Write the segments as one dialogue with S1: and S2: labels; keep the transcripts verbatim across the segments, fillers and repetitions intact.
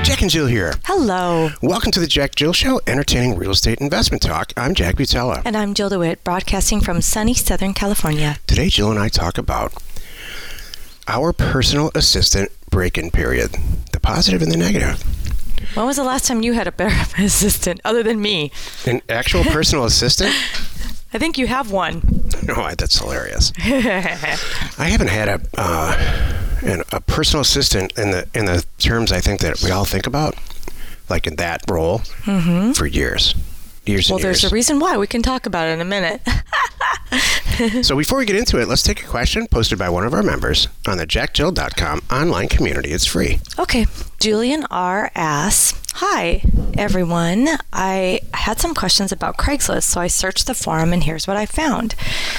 S1: Jack and Jill here.
S2: Hello.
S1: Welcome to the Jack Jill Show, entertaining real estate investment talk. I'm Jack Butella.
S2: And I'm Jill DeWitt, broadcasting from sunny Southern California.
S1: Today, Jill and I talk about our personal assistant break-in period, the positive and the negative.
S2: When was the last time you had a better assistant other than me?
S1: An actual personal assistant?
S2: I think you have one.
S1: Oh, that's hilarious. I haven't had a uh, an, a personal assistant in the in the terms I think that we all think about, like in that role, mm-hmm. for years. Years
S2: well,
S1: and years.
S2: There's a reason why. We can talk about it in a minute.
S1: So before we get into it, let's take a question posted by one of our members on the jack jill dot com online community. It's free.
S2: Okay. Julian R. asks, hi, everyone. I had some questions about Craigslist, so I searched the forum, and here's what I found.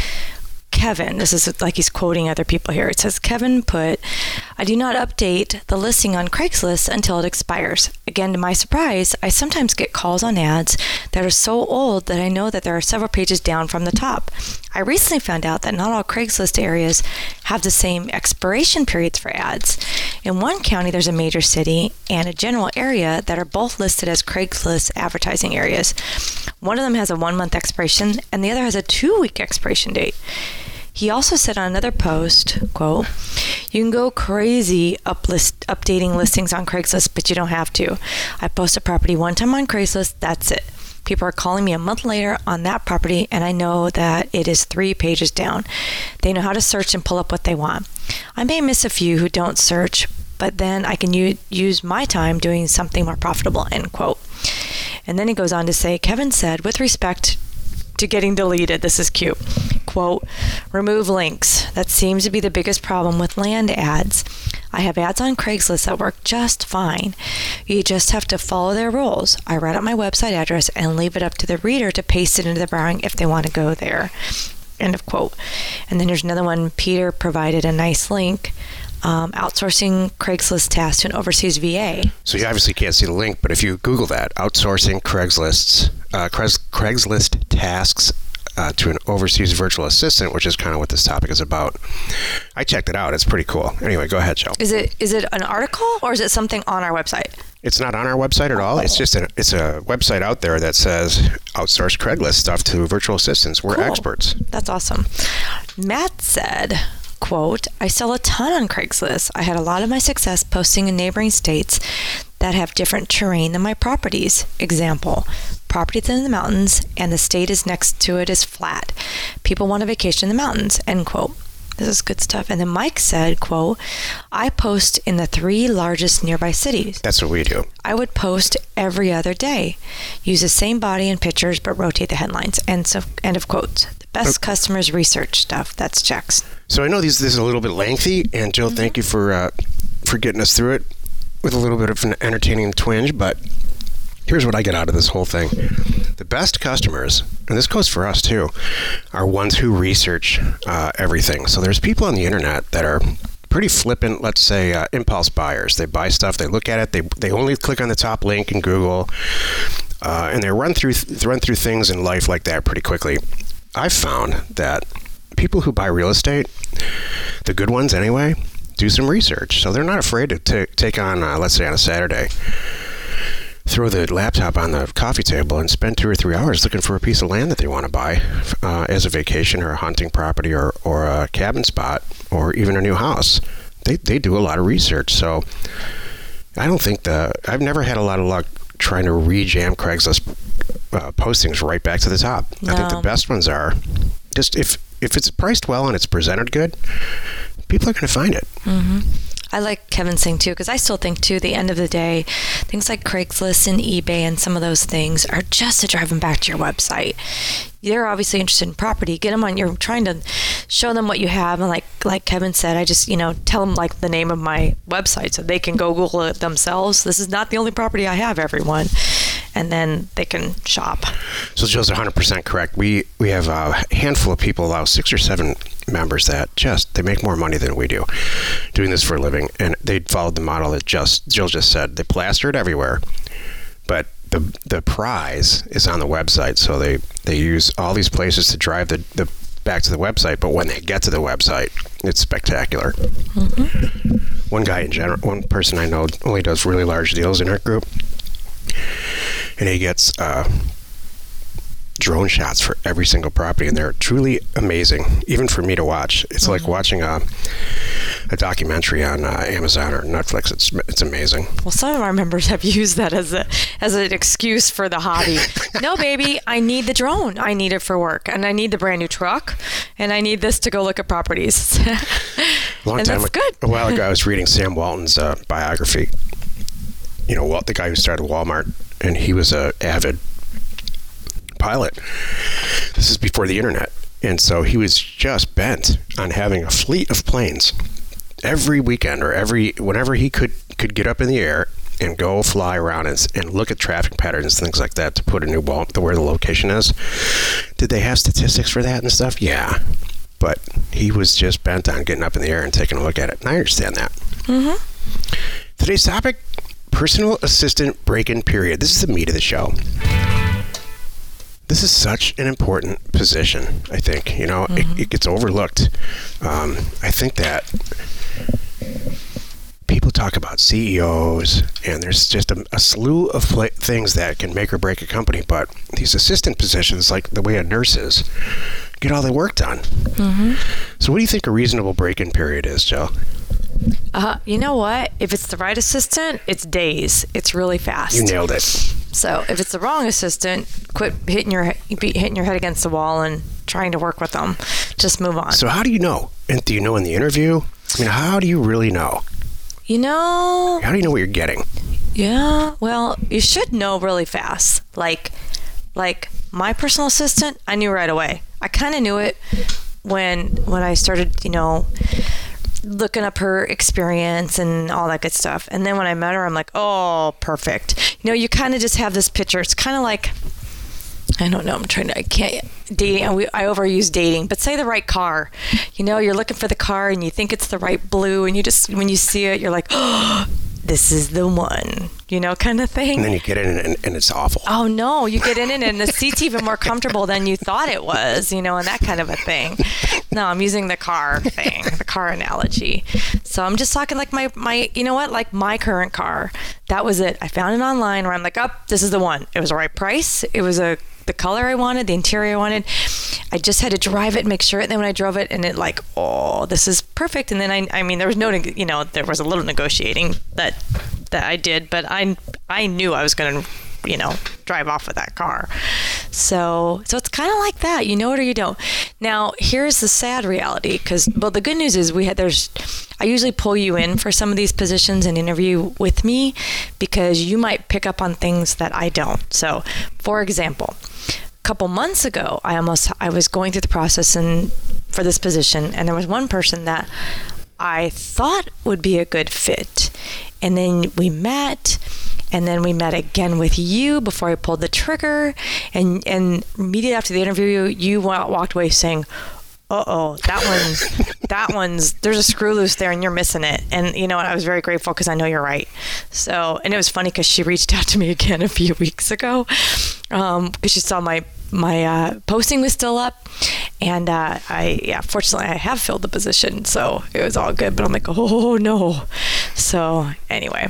S2: Kevin, this is like he's quoting other people here. It says, Kevin put, I do not update the listing on Craigslist until it expires. Again, to my surprise, I sometimes get calls on ads that are so old that I know that there are several pages down from the top. I recently found out that not all Craigslist areas have the same expiration periods for ads. In one county, there's a major city and a general area that are both listed as Craigslist advertising areas. One of them has a one-month expiration, and the other has a two-week expiration date. He also said on another post, quote, you can go crazy uplist, updating listings on Craigslist, but you don't have to. I post a property one time on Craigslist, that's it. People are calling me a month later on that property, and I know that it is three pages down. They know how to search and pull up what they want. I may miss a few who don't search, but then I can u- use my time doing something more profitable, end quote. And then he goes on to say, Kevin said, with respect to getting deleted, this is cute, quote, remove links. That seems to be the biggest problem with land ads. I have ads on Craigslist that work just fine. You just have to follow their rules. I write out my website address and leave it up to the reader to paste it into the browsing if they want to go there, end of quote. And then there's another one. Peter provided a nice link. Um, outsourcing Craigslist tasks to an overseas V A.
S1: So you obviously can't see the link, but if you Google that, outsourcing Craigslist's, uh, Craigslist tasks uh, to an overseas virtual assistant, which is kind of what this topic is about. I checked it out. It's pretty cool. Anyway, go ahead, Jill.
S2: Is it is it an article or is it something on our website?
S1: It's not on our website at all. It's just a, it's a website out there that says outsource Craigslist stuff to virtual assistants. We're
S2: cool.
S1: experts.
S2: That's awesome. Matt said, quote, I sell a ton on Craigslist. I had a lot of my success posting in neighboring states that have different terrain than my properties. Example, properties in the mountains and the state is next to it is flat. People want a vacation in the mountains, end quote. This is good stuff. And then Mike said, quote, I post in the three largest nearby cities.
S1: That's what we do.
S2: I would post every other day. Use the same body and pictures, but rotate the headlines. End, so, end of quotes. The best okay. customers research stuff. That's Jack's.
S1: So I know these, this is a little bit lengthy, and Jill, mm-hmm. thank you for uh, for getting us through it with a little bit of an entertaining twinge, but here's what I get out of this whole thing. The best customers, and this goes for us too, are ones who research uh, everything. So there's people on the internet that are pretty flippant, let's say uh, impulse buyers. They buy stuff, they look at it, they they only click on the top link in Google, uh, and they run through th- run through things in life like that pretty quickly. I've found that people who buy real estate, the good ones anyway, do some research. So they're not afraid to t- take on, uh, let's say on a Saturday, throw the laptop on the coffee table and spend two or three hours looking for a piece of land that they want to buy uh, as a vacation or a hunting property or, or a cabin spot or even a new house. They they do a lot of research. So I don't think the, I've never had a lot of luck trying to re-jam Craigslist uh, postings right back to the top. No. I think the best ones are just if, if it's priced well and it's presented good, people are going to find it.
S2: Mm-hmm. I like Kevin's thing, too, because I still think, too, the end of the day, things like Craigslist and eBay and some of those things are just to drive them back to your website. They're obviously interested in property. Get them on, you're trying to show them what you have. And like like Kevin said, I just, you know, tell them like the name of my website so they can go Google it themselves. This is not the only property I have, everyone. And then they can shop.
S1: So Jill's one hundred percent correct. We we have a handful of people, about six or seven members that just, they make more money than we do doing this for a living. And they followed the model that just Jill just said. They plaster it everywhere. But the the prize is on the website. So they, they use all these places to drive the, the back to the website. But when they get to the website, it's spectacular. Mm-hmm. one guy in general, one person I know only does really large deals in our group, and he gets uh, drone shots for every single property, and they're truly amazing, even for me to watch. It's mm-hmm. like watching a, a documentary on uh, Amazon or Netflix. It's it's amazing.
S2: Well, some of our members have used that as a as an excuse for the hobby. No, baby, I need the drone. I need it for work, and I need the brand new truck, and I need this to go look at properties.
S1: Long
S2: and
S1: time
S2: that's
S1: ago,
S2: good.
S1: A while ago, I was reading Sam Walton's uh, biography. You know, Walt, the guy who started Walmart, and he was a avid pilot. This is before the internet, and so he was just bent on having a fleet of planes every weekend or every whenever he could could get up in the air and go fly around and, and look at traffic patterns, things like that, to put a new wall to where the location is. Did they have statistics for that and stuff? Yeah, but he was just bent on getting up in the air and taking a look at it, and I understand that.
S2: Mm-hmm.
S1: Today's topic: personal assistant break-in period. This is the meat of the show. This is such an important position, I think. You know, mm-hmm. it, it gets overlooked. Um, I think that people talk about C E Os, and there's just a, a slew of pla- things that can make or break a company, but these assistant positions, like the way a nurse is, get all the work done. Mm-hmm. So what do you think a reasonable break-in period is, Jill?
S2: Uh, you know what? If it's the right assistant, it's days. It's really fast.
S1: You nailed it.
S2: So if it's the wrong assistant, quit hitting your hitting your head against the wall and trying to work with them. Just move on.
S1: So how do you know? And do you know in the interview? I mean, how do you really know?
S2: You know...
S1: How do you know what you're getting?
S2: Yeah, well, you should know really fast. Like, like my personal assistant, I knew right away. I kind of knew it when when I started, you know... looking up her experience and all that good stuff. And then when I met her, I'm like, oh, perfect. You know, you kind of just have this picture. It's kind of like, I don't know, I'm trying to, I can't, dating, I, I overuse dating, but say the right car. You know, you're looking for the car and you think it's the right blue, and you just, when you see it, you're like, oh, this is the one, you know, kind of thing.
S1: And then you get in and, and it's awful.
S2: Oh, no, you get in it and the seat's even more comfortable than you thought it was, you know, and that kind of a thing. No, I'm using the car thing, the car analogy. So I'm just talking like my, my, you know what, like my current car. That was it. I found it online where I'm like, oh, this is the one. It was the right price. It was a the color I wanted, the interior I wanted. I just had to drive it and make sure. And then when I drove it, and it like, oh, this is perfect. And then I, I mean, there was no, you know, there was a little negotiating that that I did, but I, I knew I was going to, you know, drive off with that car. So, so it's kind of like that. You know it or you don't. Now, here's the sad reality, because, well, the good news is we had, there's, I usually pull you in for some of these positions and interview with me because you might pick up on things that I don't. So, for example, a couple months ago, I almost, I was going through the process and for this position, and there was one person that I thought would be a good fit. And then we met, and then we met again with you before I pulled the trigger. And, and immediately after the interview, you walked away saying, uh-oh, that one's, that one's, there's a screw loose there and you're missing it. And you know what? I was very grateful because I know you're right. So, and it was funny because she reached out to me again a few weeks ago um, because she saw my, my uh, posting was still up. And uh, I, yeah, fortunately I have filled the position. So it was all good. But I'm like, oh, no. So anyway.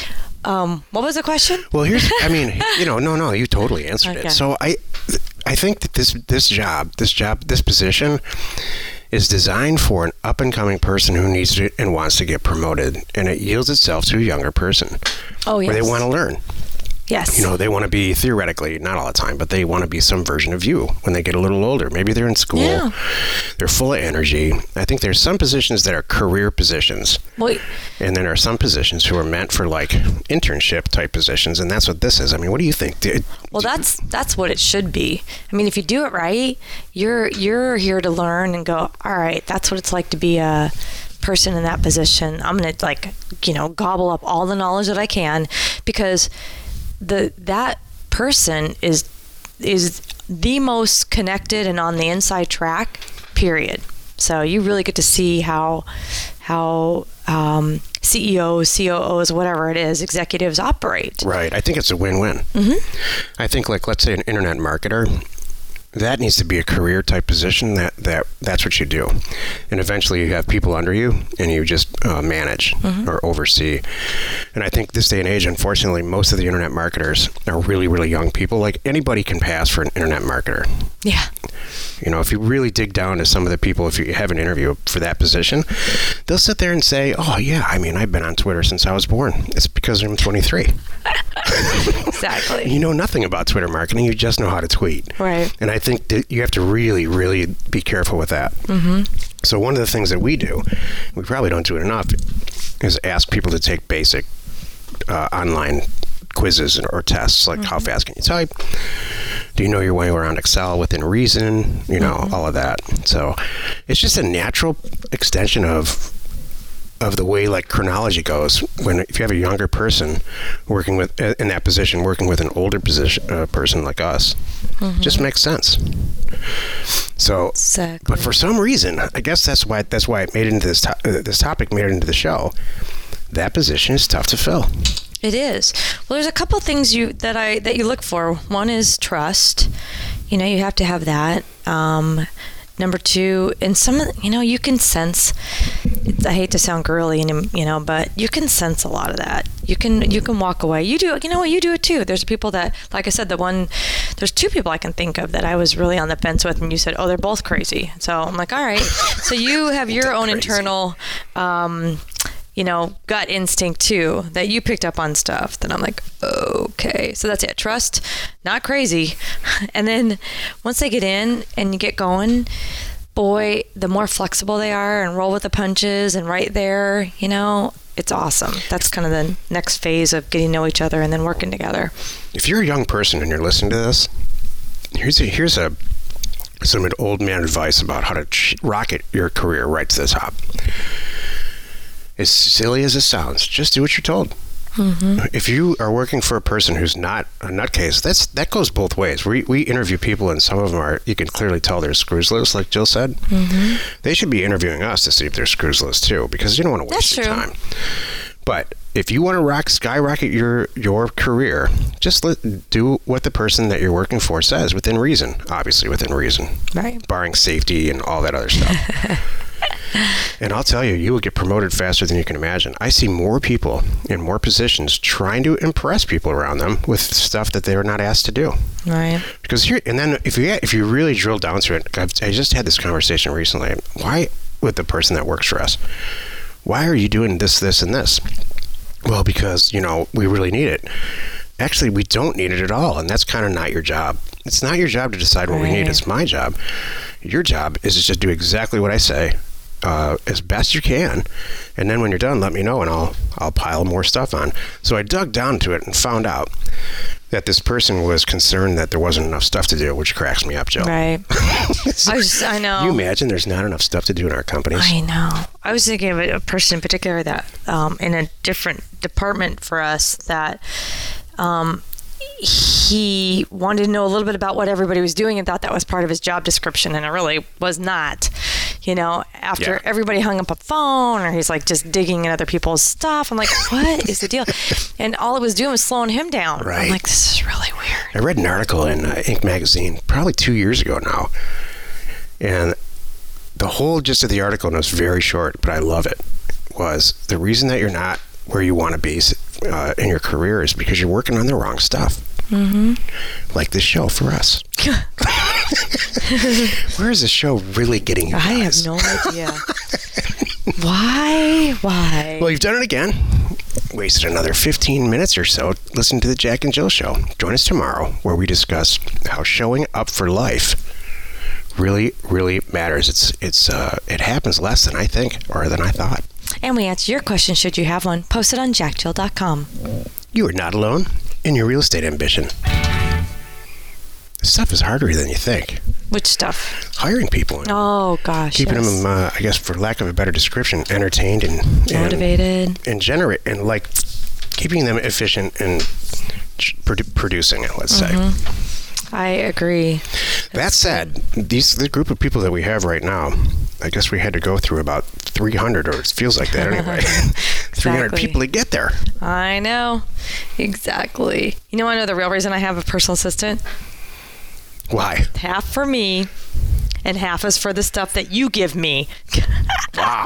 S2: Um, what was the question?
S1: Well, here's, I mean, you know, no, no, you totally answered
S2: okay.
S1: it. So I, I think that this, this job, this job, this position is designed for an up and coming person who needs to and wants to get promoted, and it yields itself to a younger person.
S2: Oh, yes.
S1: Where they want to learn.
S2: Yes.
S1: You know, they want to be, theoretically, not all the time, but they want to be some version of you when they get a little older. Maybe they're in school.
S2: Yeah.
S1: They're full of energy. I think there's some positions that are career positions.
S2: Well,
S1: and then there are some positions who are meant for like internship type positions, and that's what this is. I mean, what do you think? Do,
S2: well, that's that's what it should be. I mean, if you do it right, you're you're here to learn and go, all right, that's what it's like to be a person in that position. I'm going to like, you know, gobble up all the knowledge that I can, because the that person is is the most connected and on the inside track, period. So you really get to see how how um, C E Os, C O Os, whatever it is, executives operate.
S1: Right. I think it's a win-win. Mm-hmm. I think, like, let's say an internet marketer, that needs to be a career type position. That, that that's what you do, and eventually you have people under you, and you just uh, manage mm-hmm. or oversee. And I think this day and age, unfortunately, most of the internet marketers are really, really young people. Like anybody can pass for an internet marketer.
S2: Yeah.
S1: You know, if you really dig down to some of the people, if you have an interview for that position, they'll sit there and say, "Oh yeah, I mean, I've been on Twitter since I was born. It's because I'm twenty-three."
S2: Exactly.
S1: You know nothing about Twitter marketing. You just know how to tweet.
S2: Right.
S1: And I think that you have to really, really be careful with that. Mm-hmm. So one of the things that we do, we probably don't do it enough, is ask people to take basic uh, online quizzes or tests, like mm-hmm. how fast can you type? Do you know your way around Excel within reason? You know, mm-hmm. all of that. So it's just a natural extension of of the way like chronology goes. When if you have a younger person working with in that position, working with an older position uh, person like us, mm-hmm. just makes sense. So,
S2: exactly.
S1: But for some reason, I guess that's why that's why it made it into this to- uh, this topic made it into the show. That position is tough to fill.
S2: It is. Well, there's a couple things you that I that you look for. One is trust. You know, you have to have that. Um, number two, and some, you know, you can sense. I hate to sound girly, and you know, but you can sense a lot of that. You can you can walk away. You do. You know what? You do it too. There's people that, like I said, the one. There's two people I can think of that I was really on the fence with, and you said, "Oh, they're both crazy." So I'm like, all right. So you have your own crazy. internal. Um, you know, gut instinct too, that you picked up on stuff. Then I'm like, okay. So that's it. Trust, not crazy. And then once they get in and you get going, boy, the more flexible they are and roll with the punches and right there, you know, it's awesome. That's kind of the next phase of getting to know each other and then working together.
S1: If you're a young person and you're listening to this, here's a, here's a some old man advice about how to ch- rocket your career right to the top. As silly as it sounds, just do what you're told. Mm-hmm. If you are working for a person who's not a nutcase, that's that goes both ways. We we interview people, and some of them are, you can clearly tell they're screws loose, like Jill said. Mm-hmm. They should be interviewing us to see if they're screws loose too, because you don't want to waste your time. But if you want to rock skyrocket your your career, just let, do what the person that you're working for says, within reason. Obviously, within reason,
S2: right?
S1: Barring safety and all that other stuff. And I'll tell you, you will get promoted faster than you can imagine. I see more people in more positions trying to impress people around them with stuff that they're not asked to do.
S2: Right.
S1: Because here, and then if you if you really drill down to it, I've, I just had this conversation recently. Why, with the person that works for us, why are you doing this, this, and this? Well, because, you know, we really need it. Actually, we don't need it at all, and that's kind of not your job. It's not your job to decide what right. we need. It's my job. Your job is to just do exactly what I say. Uh, as best you can, and then when you're done, let me know, and I'll I'll pile more stuff on. So I dug down to it and found out that this person was concerned that there wasn't enough stuff to do, which cracks me up, Jill.
S2: Right. so, I, was, I know.
S1: Can you imagine there's not enough stuff to do in our companies?
S2: I know. I was thinking of a person in particular that um, in a different department for us that um, he wanted to know a little bit about what everybody was doing and thought that was part of his job description, and it really was not. You know, after yeah. everybody hung up a phone, or he's like just digging in other people's stuff. I'm like, what is the deal? And all it was doing was slowing him down.
S1: Right.
S2: I'm like, this is really weird.
S1: I read an article in uh, Inc magazine probably two years ago now, and the whole gist of the article, and it was very short, but I love it, was the reason that you're not where you want to be uh, in your career is because you're working on the wrong stuff. Mm-hmm. Like this show for us. Where is this show really getting you guys?
S2: I have no idea. Why? Why?
S1: Well, you've done it again. Wasted another fifteen minutes or so listening to the Jack and Jill Show. Join us tomorrow where we discuss how showing up for life really, really matters. It's it's uh, it happens less than I think or than I thought.
S2: And we answer your question should you have one. Post it on jack jill dot com.
S1: You are not alone in your real estate ambition. This stuff is harder than you think.
S2: Which stuff?
S1: Hiring people.
S2: Oh, gosh.
S1: Keeping
S2: yes.
S1: them, uh, I guess, for lack of a better description, entertained and...
S2: Motivated.
S1: And, and generate, and like, keeping them efficient and produ- producing it, let's mm-hmm.
S2: say. I agree.
S1: That said, these the group of people that we have right now, I guess we had to go through about three hundred, or it feels like that anyway.
S2: Exactly.
S1: three hundred people to get there.
S2: I know. Exactly. You know, I know the real reason I have a personal assistant?
S1: Why?
S2: Half for me, and half is for the stuff that you give me.
S1: Wow.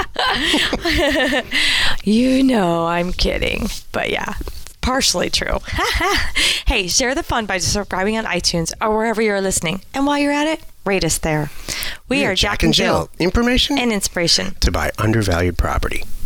S2: You know I'm kidding. But yeah, partially true. Hey, share the fun by subscribing on iTunes or wherever you're listening. And while you're at it, rate us there. We, we are, are Jack, Jack and Jill.
S1: Jill. Information
S2: and inspiration
S1: to buy undervalued property.